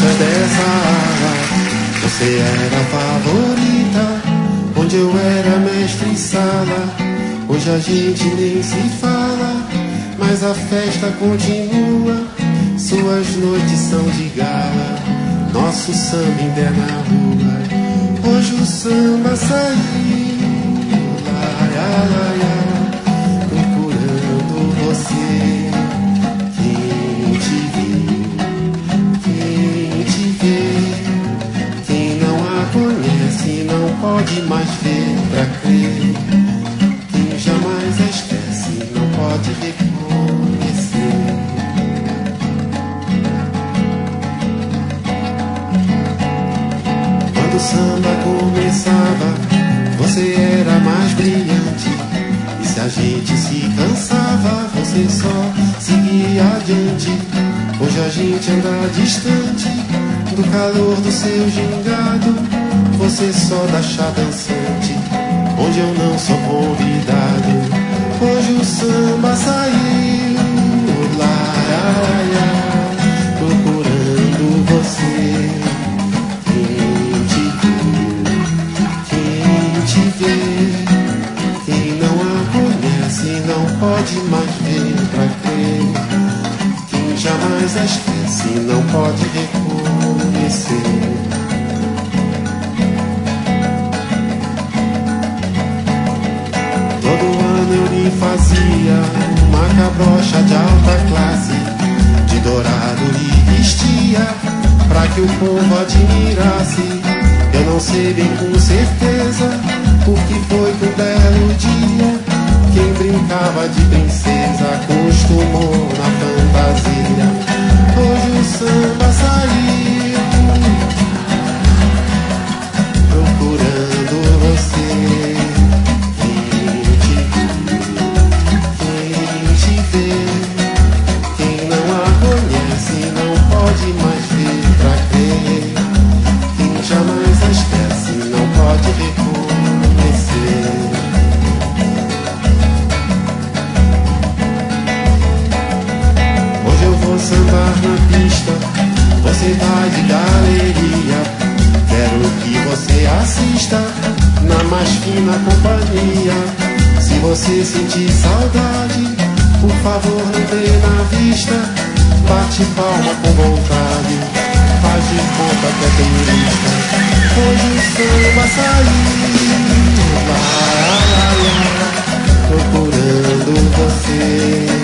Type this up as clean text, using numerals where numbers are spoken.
faixa dessa ala. Você era a favorita, onde eu era mestre em sala. Hoje a gente nem se fala, mas a festa continua. Suas noites são de gala, nosso samba ainda é na rua. Hoje o samba saiu, laia, laia, procurando você. Quem te viu, quem te vê, quem não a conhece não pode mais ver pra crer. Quem jamais a esquece não pode reconhecer. Quando o samba começava, você era mais brilhante. E se a gente se cansava, você só seguia adiante. Hoje a gente anda distante do calor do seu gingado. Você só dá chá dançante, onde eu não sou convidado. Hoje o samba saiu, laia, procurando você. Quem te viu, quem te vê, quem não a conhece não pode mais ver pra crer. Quem jamais a esquece não pode reconhecer. Todo ano eu lhe fazia uma cabrocha de alta classe, de dourado lhe vestia, pra que o povo admirasse. Eu não sei bem com certeza, porque foi que um belo dia, quem brincava de princesa acostumou na fantasia. Hoje o samba saiu, procurando você. Quem não a conhece não pode mais ver pra crer. Quem jamais a esquece não pode reconhecer. Hoje eu vou sambar na pista, você vai de galeria. Quero que você assista na mais fina companhia. Se você sentir saudade, por favor não dê na vista. Bate palma com vontade, faz de conta que é turista. Hoje o samba saiu, lá, procurando você.